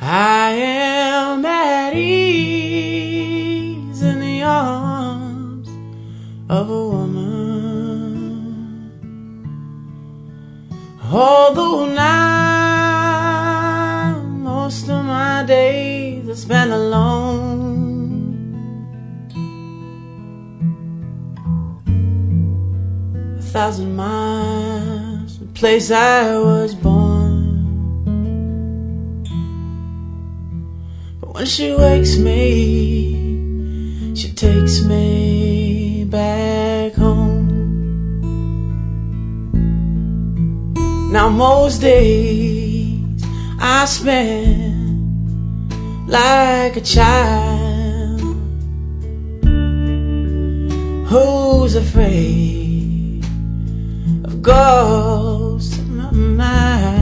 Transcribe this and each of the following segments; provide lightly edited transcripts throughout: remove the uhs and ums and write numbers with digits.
I am at ease in the arms of a woman. Although now most of my days I spent alone, 1,000 miles from the place I was born. When she wakes me, she takes me back home. Now most days I spend like a child who's afraid of ghosts in the night.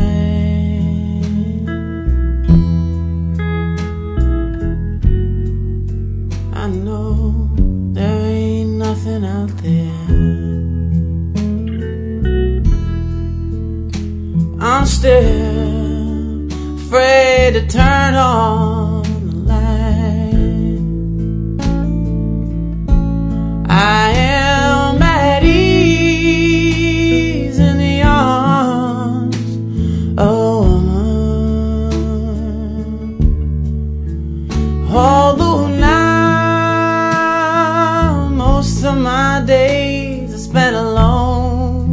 I know there ain't nothing out there. I'm still afraid to turn on the light. I am at ease in the arms of a woman. Although most of my days I spent alone,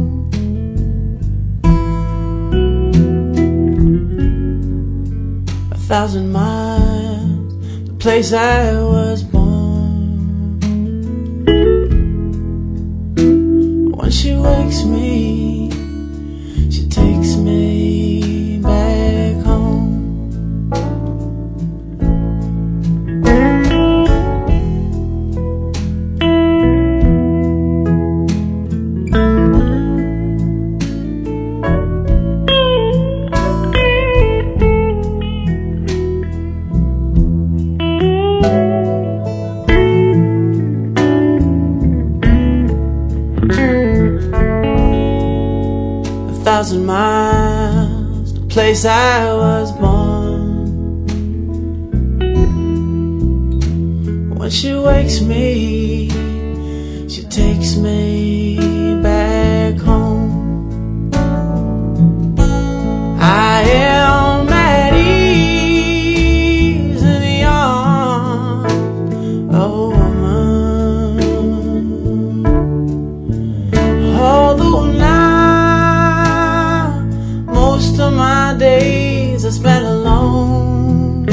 1,000 miles, the place I was born. When she wakes me, she takes me back home. 1,000 miles, the place I was born. When she wakes me, she takes me back home. I am at ease in the arms of a woman. Although now most of my days I spent alone,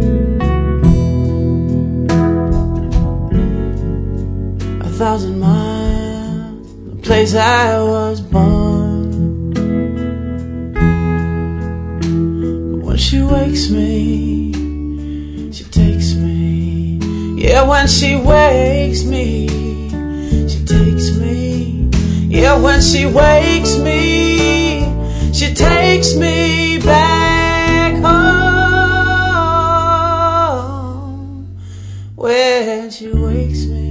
1,000 miles, the place I was born. But when she wakes me, she takes me. Yeah, when she wakes me, she takes me. Yeah, when she wakes me, she takes me back home. When she wakes me,